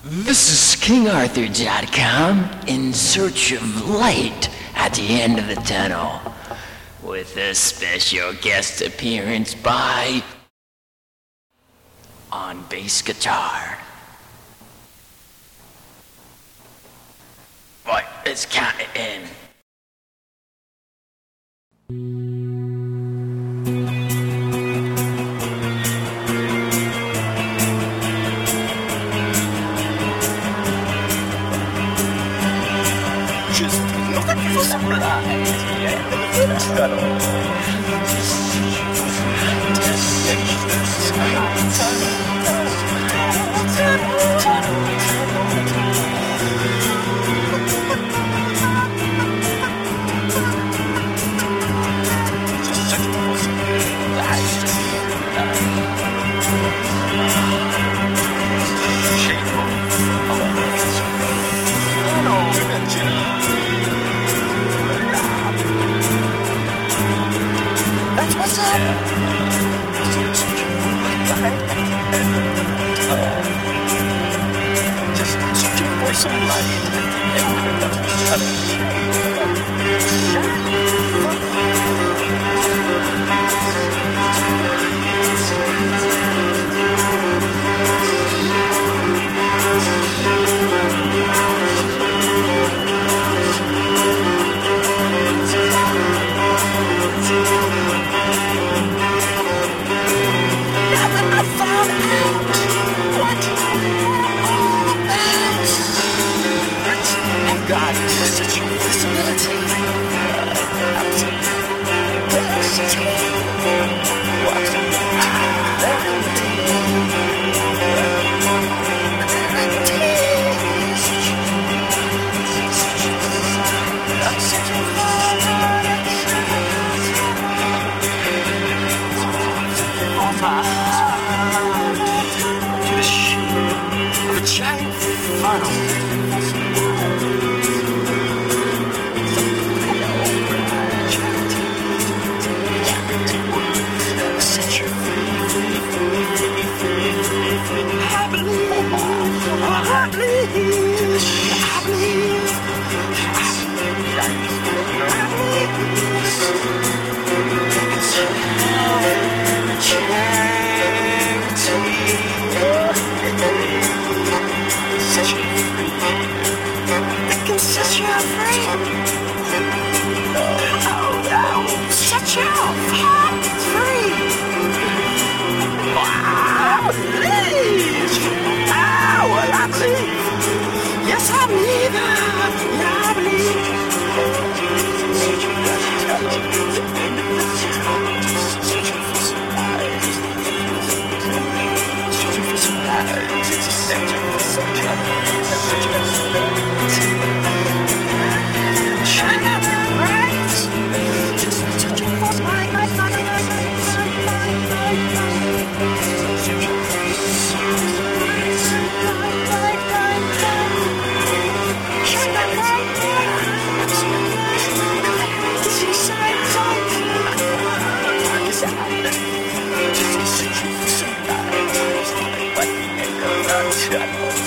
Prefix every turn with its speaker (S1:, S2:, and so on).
S1: This is KingArthur.com in search of light at the end of the tunnel, with a special guest appearance by on bass guitar. Right, let's count it in.
S2: Just looking for some light. What's up? Just searching for some light. God, such a possibility. To the shape of a giant funnel. Yes, I believe. Yeah, I believe.